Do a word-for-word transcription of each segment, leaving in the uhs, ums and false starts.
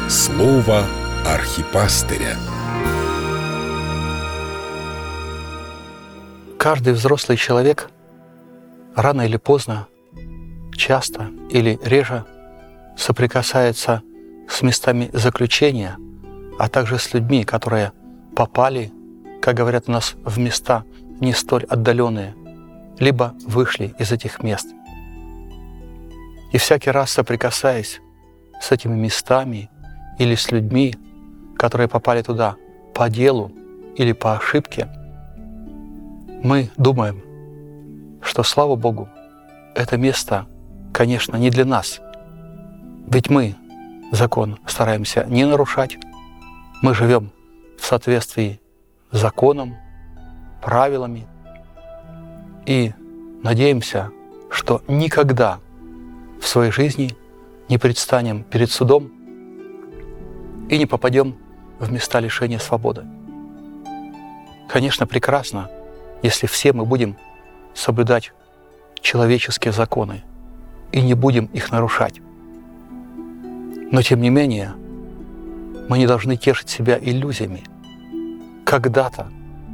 Слово архипастыря. Каждый взрослый человек рано или поздно, часто или реже соприкасается с местами заключения, а также с людьми, которые попали, как говорят у нас, в места не столь отдаленные, либо вышли из этих мест. И всякий раз, соприкасаясь с этими местами или с людьми, которые попали туда по делу или по ошибке, мы думаем, что, слава Богу, это место, конечно, не для нас. Ведь мы закон стараемся не нарушать, мы живем в соответствии с законом, правилами и надеемся, что никогда в своей жизни не предстанем перед судом и не попадем в места лишения свободы. Конечно, прекрасно, если все мы будем соблюдать человеческие законы и не будем их нарушать. Но тем не менее, мы не должны тешить себя иллюзиями. Когда-то,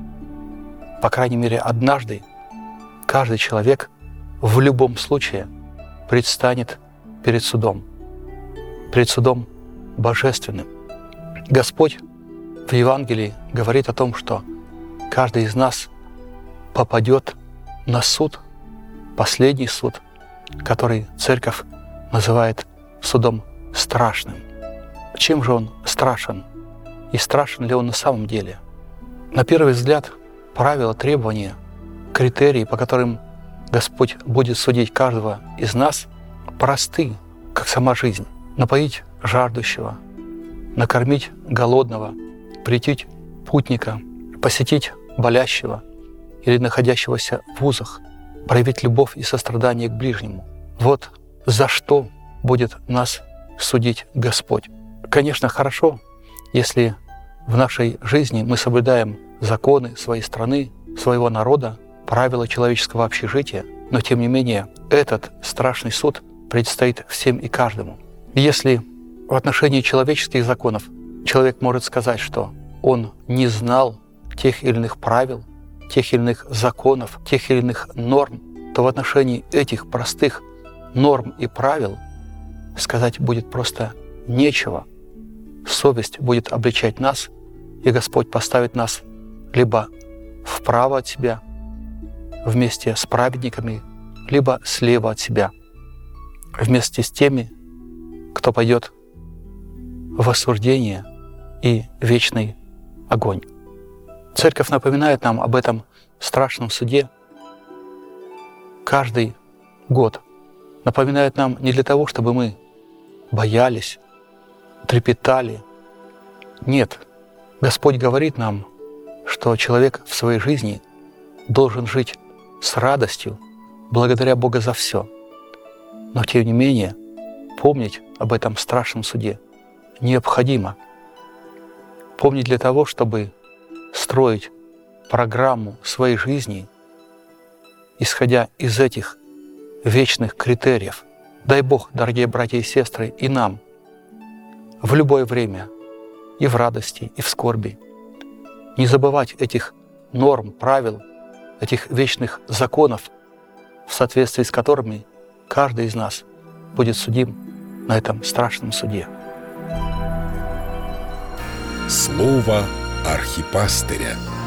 по крайней мере однажды, каждый человек в любом случае предстанет перед судом, перед судом божественным. Господь в Евангелии говорит о том, что каждый из нас попадет на суд, последний суд, который Церковь называет судом страшным. Чем же он страшен? И страшен ли он на самом деле? На первый взгляд, правила, требования, критерии, по которым Господь будет судить каждого из нас, просты, как сама жизнь. Напоить жаждущего, накормить голодного, приютить путника, посетить болящего или находящегося в вузах, проявить любовь и сострадание к ближнему. Вот за что будет нас судить Господь. Конечно, хорошо, если в нашей жизни мы соблюдаем законы своей страны, своего народа, правила человеческого общежития, но тем не менее этот страшный суд предстоит всем и каждому. И если в отношении человеческих законов человек может сказать, что он не знал тех или иных правил, тех или иных законов, тех или иных норм, то в отношении этих простых норм и правил сказать будет просто нечего. Совесть будет обличать нас, и Господь поставит нас либо вправо от себя, вместе с праведниками, либо слева от себя, вместе с теми, кто пойдет в осуждение и вечный огонь. Церковь напоминает нам об этом страшном суде каждый год. Напоминает нам не для того, чтобы мы боялись, трепетали. Нет, Господь говорит нам, что человек в своей жизни должен жить с радостью, благодаря Богу за все. Но тем не менее, помнить об этом страшном суде необходимо. Помнить для того, чтобы строить программу своей жизни, исходя из этих вечных критериев. Дай Бог, дорогие братья и сестры, и нам в любое время, и в радости, и в скорби, не забывать этих норм, правил, этих вечных законов, в соответствии с которыми каждый из нас будет судим на этом страшном суде. Слово архипастыря.